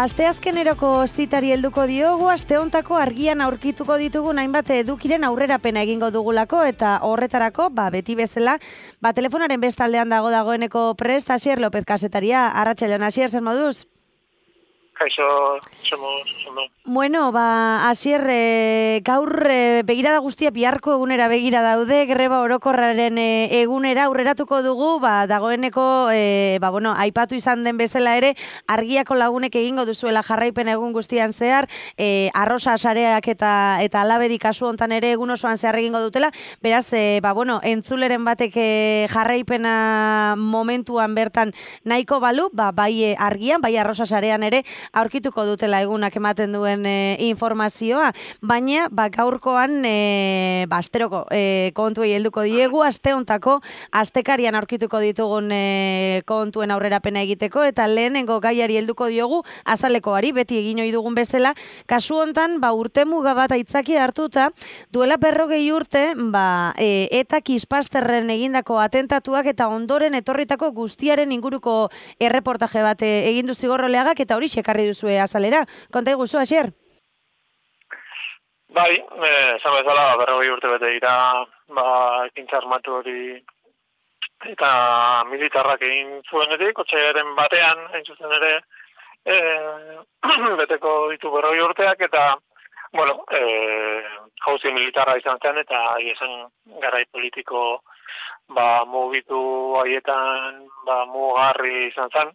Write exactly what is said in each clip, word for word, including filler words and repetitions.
asteazkeneroko zitari helduko diogu, aste hontako argian aurkituko ditugu hainbat edukiren aurrerapena egingo dugulako, eta horretarako, ba, beti bezala, ba, telefonaren bestaldean dago dagoeneko prest, Asier López kasetaria. Arratsaldeon, Asier, zer moduz? Kaixo, somos, somos. Bueno, ba, Asier, e, gaur e, begirada guztia biharko egunera begira daude, greba orokorraren e, egunera aurreratuko dugu, ba, dagoeneko, e, ba, bueno, aipatu izan den bezala ere, argiako lagunek egingo duzuela jarraipen egun guztian zehar, e, arrosa sareak eta eta alabedi kasu hontan ere egun osoan zehar egingo dutela, beraz, e, ba, bueno, entzuleren batek e, jarraipena momentuan bertan nahiko balu, ba, bai e, argian, bai arrosa sarean ere, aurkituko dutela egunak ematen duen e, informazioa, baina ba, gaurkoan e, ba, asteroko e, kontuei helduko diegu, aste hontako astekarian aurkituko ditugun e, kontuen aurrerapena egiteko, eta lehenengo gaiari helduko diogu azalekoari, beti egin ohi dugun bezala, kasu hontan ba, urtemuga bat aitzaki hartuta, duela berrogei urte, ba, e, etak Ispasterren egindako atentatuak eta ondoren etorritako guztiaren inguruko erreportaje bat e, egin du Zigorroleagak, eta hori ekarri duzue azalera. Konta iguzu, Asier? Bai, esan eh, bezala, berrogei urte bete dira, ba, ekintza armatu hori eta militarrak egin zuenetik, otsailaren batean, hain zuzen ere, eh, beteko ditu berrogei urteak, eta, bueno, eh, jauzi militarra izan zen, eta haiezen garai politiko ba, mugitu haietan ba, mugarri izan zen.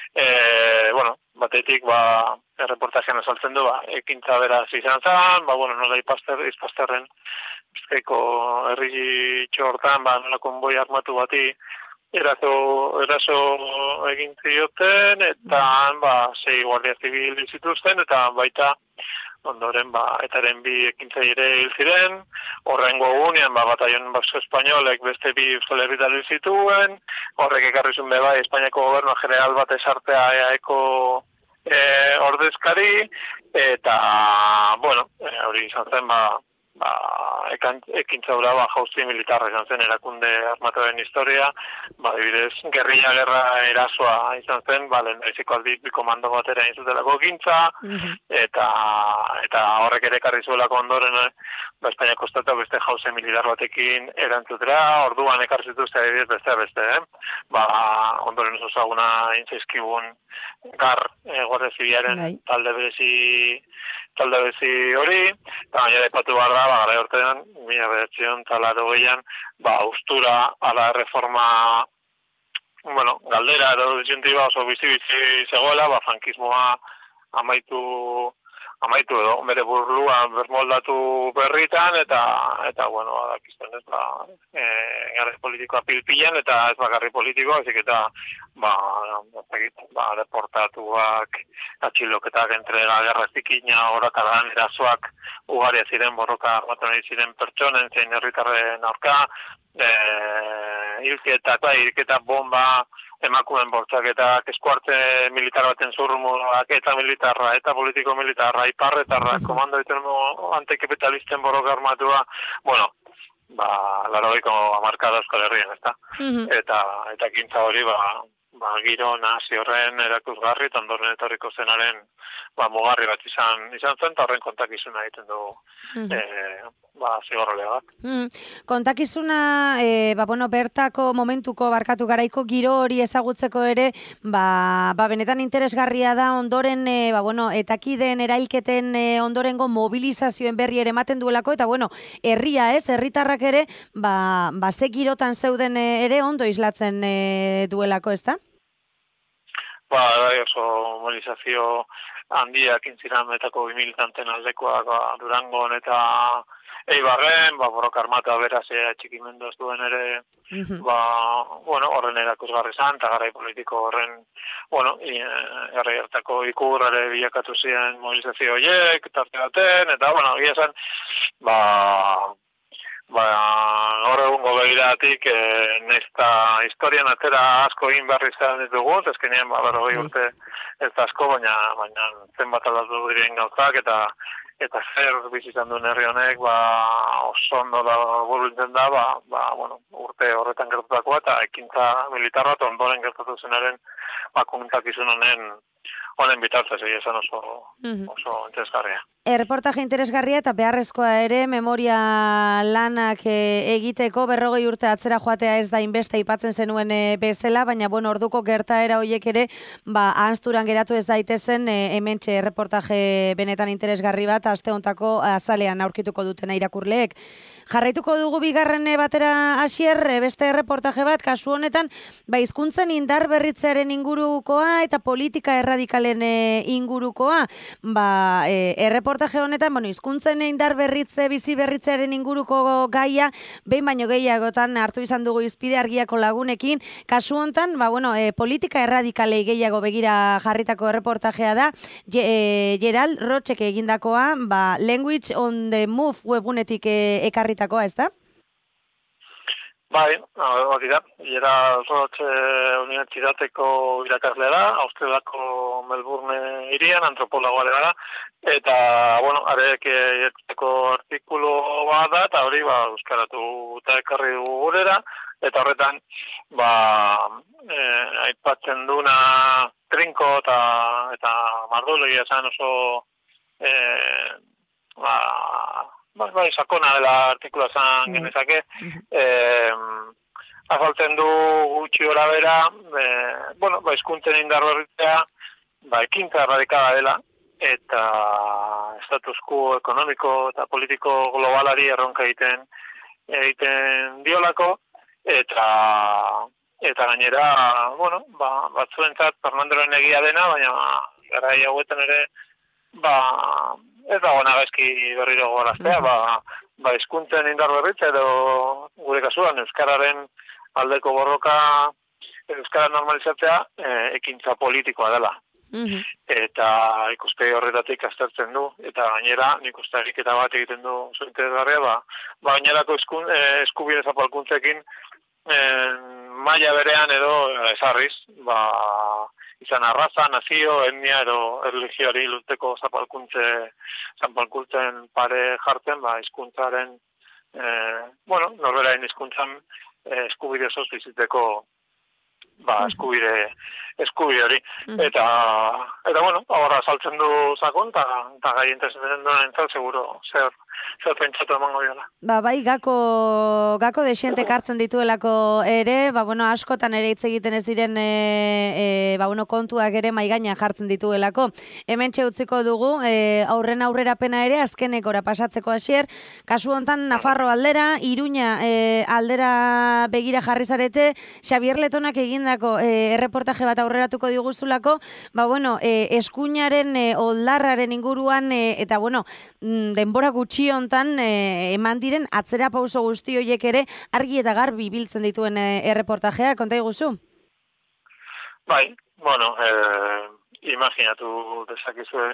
E, bueno, batetik, ba, erreportajean azaltzen du, ba, ekintza beraz izan zen, ba, bueno, nola Ispaster, Ispasterren bizkaiko herri txortan, ba, nola konboi armatu bati eraso, eraso egin zioten, eta, ba, sei guardia zibil zituzten, eta baita, ondoren, ba, etaren bi ekintzaile hil ziren, horrengo egunean, ba, batallon Basko Espainolek beste bi Euskal Herritar hil zituen, horrek ekarri zuen be bai, Espainiako gobernua general bat esartea eaeko e, ordezkari, eta, bueno, e, hori izan zen, ba, ba, ekintza hura, ba, jauzi militarra izan zen erakunde armatuaren historia, ba, dibidez, gerrilla gerra erasoa izan zen, ba, lehen daiziko aldi bi komando batera inzutelako ekintza, eta, eta horrek ere ekarri zuelako ondoren, ba, Espainiako estatu beste jauzi militar batekin erantzutera, orduan ekarri zituzte adibidez beste beste, eh? Ba, ondoren oso zaguna intzaizkigun gar, e, Guardia Zibilaren talde berezi talde berezi hori, eta gainera ipatu behar da, ba, gara urtean, mila bederatziehun eta laurogeian, ba, ustura ala reforma, bueno, galdera edo disyuntiba oso bizi-bizi zegoela, ba, frankismoa amaitu amaitu edo, bere burlua bermoldatu berritan, eta, eta bueno, adakizten ez, ba, e, garri politikoa pilpilan, eta ez bakarri politikoa, ezik eta, ba, ba, deportatuak, atxiloketak entrega, gerra zikina, horakadan erasoak, ugaria ziren, borroka armatuan ziren pertsonen, zein herritarren aurka, e, hilketak, ba, hilketa bomba, emakumen bortzaketak, eskuarte militar baten zurrumuak, eta militarra, eta politiko militarra, iparretarra, komando ditugu antikapitalisten borroka armatua, bueno, ba, laurogeiko hamarkada Euskal Herrian, ezta? Eta, eta ekintza hori, ba, ba, giro nahasi horren erakusgarri, eta ondoren etorriko zenaren, ba, mugarri bat izan, izan zen, eta horren kontakizuna egiten dugu, e, ba, Zigorroleagak. Mm. Kontakizuna, e, ba, bueno, bertako momentuko barkatu garaiko giro hori ezagutzeko ere, ba, ba benetan interesgarria da ondoren, e, ba, bueno, etakideen erailketen e, ondorengo mobilizazioen berri ere ematen duelako, eta, bueno, herria ez, herritarrak ere, ba, ba ze girotan zeuden ere ondo islatzen e, duelako, ez da? Ba, oso mobilizazio handiak intziran metako bi militanten aldekoak, ba, Durangon eta Eibarren, ba, borroka armata beraz txikimendu ez duen ere, ba, bueno, horren erakusgarri zan, eta garai politiko horren, bueno, garai hartako ikur ere bilakatu ziren mobilizazio horiek, tarte baten, eta, bueno, egia zen, ba, ba, gaur egungo begiratik, e, nezta historian atera asko egin behar izan ditugu, ezkenean, ba, berrogei urte ez da asko, baina, baina zenbat aldatu diren gauzak, eta eta zer bizitzan duen herri honek, ba, oso ondo da burbiltzen da, ba, ba, bueno, urte horretan gertutakoa, eta ekintza militar bat ondoren gertatu zenaren, ba, komuntakizun honen honen bitartez egia esan oso, oso interesgarria. Erreportaje interesgarria eta beharrezkoa ere memoria lanak e, egiteko berrogei urte atzera joatea ez da inbeste aipatzen zenuen e, bezala, baina bueno, orduko gertaera hoiek ere ba ahazturan geratu ez daitezen e, hementxe erreportaje benetan interesgarri bat aste hontako azalean aurkituko dutena irakurleek. Jarraituko dugu bigarren batera Asier, beste erreportaje bat, kasu honetan, ba hizkuntzen indar berritzearen ingurukoa eta politika erradikalen e, ingurukoa, ba e, erreportaje honetan, bueno, hizkuntzen indar berritze, bizi berritzearen inguruko gaia, behin baino gehiagotan hartu izan dugu izpide argiako lagunekin, kasu honetan, ba bueno, e, politika erradikalei gehiago begira jarritako erreportajea da, e, Gerald Rochek egindakoa, ba Language on the Move webunetik e, ekarri takoa, ez da? Bai, hori da. Gerald Roch unibertsitateko irakaslea da, Australiako Melbourne hirian antropologoa da, eta, bueno, arek egiteko artikulu bat da, eta hori, ba, euskaratu eta ekarri dugu gurera, eta horretan, ba, eh, aipatzen duna trinko eta, eta mardulegia esan oso, eh, ba, Bai, bai, sakona dela artikula zan genezake. Eh, azaltzen du gutxi gora bera, eh, bueno, ba, hizkuntzen indar berritzea, ba, ekintza radikala dela, eta status quo ekonomiko eta politiko globalari erronka egiten egiten diolako, eta eta gainera, bueno, ba, batzuentzat Fernandoren egia dena, baina garai hauetan ere, ba, ez da gona gaizki berriro goraztea, ba, ba hizkuntzen indar berritza edo gure kasuan euskararen aldeko borroka euskara normalizatzea e, ekintza politikoa dela. Mm-hmm. Eta ikuspegi horretatik aztertzen du, eta gainera nik uste ariketa bat egiten du interesgarria, ba, ba gainerako eskun, e, eskubide zapalkuntzekin e, maila berean edo ezarriz, ba, izan arraza, nazio, etnia edo erlijioari luzteko zapalkuntze, zapalkuntzen pare jartzen, ba, hizkuntzaren, eh, bueno, norberain hizkuntzan eh, eskubide osoz bizitzeko, ba, eskubide, eskubide hori. Eta, eta bueno, ahora saltzen du sakon, eta gai interesatzen duen entzat, seguro, zer, zer pentsatu emango diola. Ba, bai, gako, gako desientek hartzen dituelako ere, ba, bueno, askotan ere hitz egiten ez diren e, e, ba, bueno, kontuak ere maigaina jartzen dituelako. Hementxe utziko dugu, e, aurren aurrerapena ere, azkenekora pasatzeko Asier, kasu hontan Nafarro aldera, Iruña e, aldera begira jarri zarete, Xabier Letonak egindako e, erreportaje bat aurreratuko diguzulako, ba, bueno, e, eskuinaren e, oldarraren inguruan, e, eta, bueno, denbora gutxi hontan e, eman diren atzera pauso guzti horiek ere argi eta garbi biltzen dituen e, erreportajea, konta iguzu? Bai, bueno, eh, imaginatu dezakizue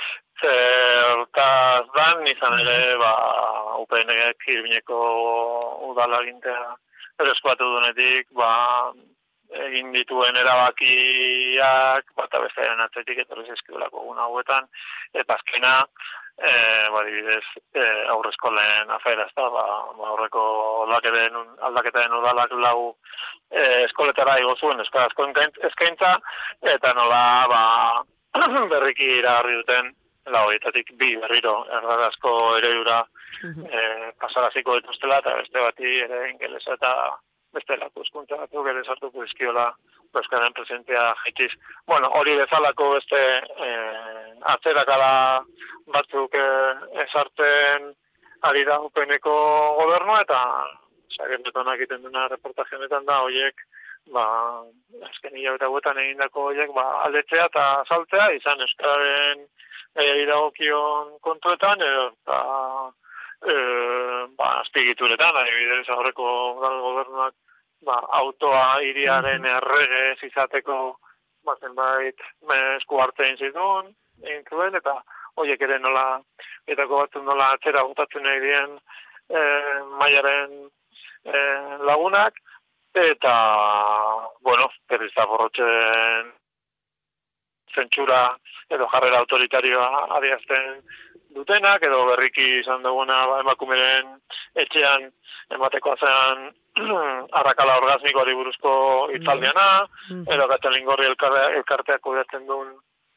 zertaz dan, izan ere, ba, U P N-ek Iruñeko udalagintea erreskuatu duenetik, ba, egin dituen erabakiak, bata bestearen atzetik etorri zizkidulako egun hauetan, eta azkena, e, ba, dibidez, e, aurreskolen afera, ez da, ba, aurreko aldaketen, aldaketen udalak lau e, eskoletara igo zuen euskarazko eskaintza, eta nola, ba, berriki iragarri duten, lau horietatik bi berriro erdarazko eredura e, pasaraziko dituztela, eta beste bati ere ingelesa eta bestelako hizkuntza batzuk ere sartuko dizkiola euskaren presentzia jaitiz. Bueno, hori bezalako beste eh, atzerakala batzuk eh, esartzen ari da U P N-eko gobernua, eta Xabier Letonak egiten duna reportaje honetan da horiek, ba, azken hilabete hauetan egindako horiek, ba, aldetzea eta saltzea, izan euskararen gaiari dagokion kontuetan, eta E, ba, azpigituretan, adibidez aurreko gobernuak ba, autoa hiriaren erregez izateko ba, zenbait esku hartzen zituen, egin zuen, eta horiek ere nola, etako batzuk nola atzera botatzen nahi dien e, mailaren e, lagunak, eta, bueno, berriz da borrotxen zentsura edo jarrera autoritarioa adierazten dutenak, edo berriki izan duguna ba, emakumeren etxean emateko zen arrakala orgasmikoari buruzko hitzaldiana, edo Katalin Gorri elkarteak kudeatzen duen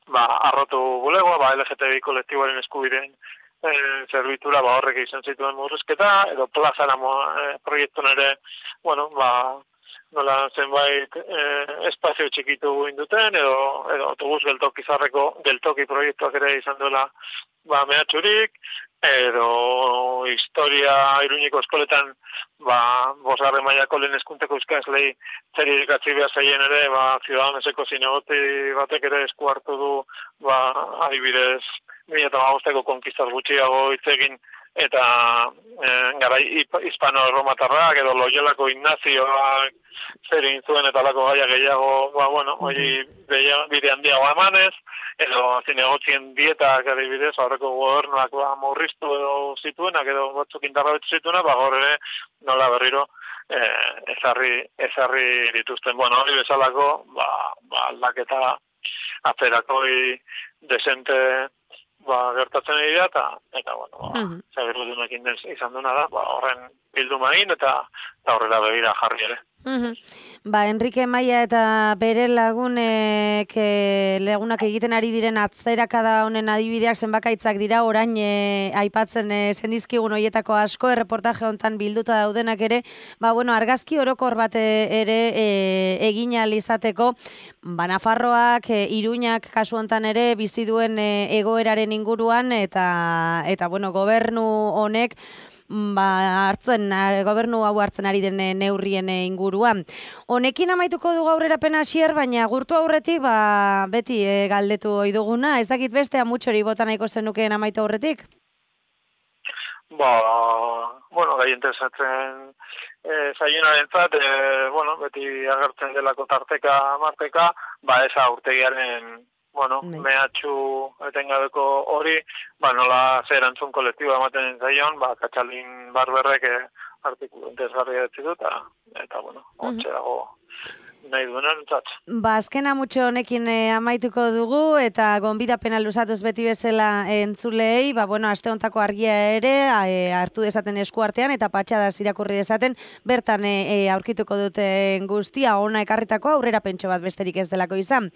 ba, arrotu bulegoa, ba, L G T B I kolektiboaren eskubideen e, zerbitura, ba, horrek izan zituen murrizketa, edo plazara e, proiektun ere, bueno, ba, nola zenbait eh, espazio txikitu induten, edo, edo autobus geltoki zarreko geltoki proiektuak ere izan duela ba, mehatxurik, edo historia Iruñeko eskoletan ba, bosgarren mailako lehen hezkuntzako euskaslei zer irekatzi behar zaien ere, ba, Ciudadanoseko zinegoti batek ere esku hartu du, ba, adibidez, mila eta hamabosteko konkistas gutxiago hitz egin, eta e, garai hispano-erromatarrak edo Loiolako Ignazioak zer egin zuen eta lako gaia gehiago, ba, bueno, hori bide handiago emanez, edo zinegotzien dietak adibidez, aurreko gobernuak ba, murriztu edo zituenak, edo batzuk indarra betu zituenak, ba, gaur ere nola berriro e, ezarri, ezarri dituzten. Bueno, hori bezalako, ba, ba, aldaketa atzerakoi desente ba, gertatzen dira, eta, eta bueno, ba, uh -huh. zagerrudunekin izan duna da, ba, horren bilduma egin, eta, eta horrela begira jarri ere. Uh -huh. Ba, Enrique Maia eta bere lagunek e, lagunak egiten ari diren atzerakada honen adibideak zenbakaitzak dira, orain e, aipatzen e, zenizkigun hoietako asko, erreportaje hontan bilduta daudenak ere, ba, bueno, argazki orokor bat ere e, egin ahal izateko, ba, Nafarroak, e, Iruñak kasu hontan ere bizi duen e, egoeraren inguruan, eta, eta bueno, gobernu honek ba, hartzen, gobernu hau hartzen ari den neurrien inguruan. Honekin amaituko dugu aurrerapen hasier, baina gurtu aurretik, ba, beti e, galdetu ohi duguna, ez dakit beste amutxori bota nahiko zenukeen amaitu aurretik? Ba, bueno, gai interesatzen e, zaionaren zat, e, bueno, beti agertzen delako tarteka, marteka, ba, eza urtegiaren bueno, Bai. mehatxu etengabeko hori, ba, nola zer erantzun kolektiboa ematen zaion, ba, Katxalin Barberrek eh, artikulu interesgarria etzitu, eta, eta, bueno, hortxe dago nahi duenan entzat. Ba, azken amutxo honekin e, amaituko dugu, eta gonbidapena luzatuz beti bezala entzulei, ba, bueno, aste hontako argia ere e, hartu dezaten eskuartean, eta patxadaz irakurri dezaten, bertan e, aurkituko duten guztia, ona ekarritako aurrera pentso bat besterik ez delako izan.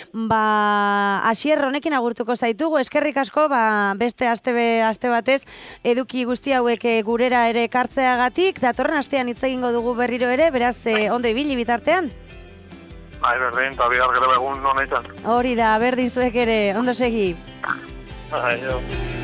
Ba, Asier honekin agurtuko zaitugu, eskerrik asko, ba, beste aste, be, aste batez, eduki guzti hauek e, gurera ere kartzeagatik, datorren astean hitz egingo dugu berriro ere, beraz, e, ondo ibili bitartean? Bai, berdin, eta bihar gero egun honetan. Hori da, berdin zuek ere, ondo segi. Bai, jo.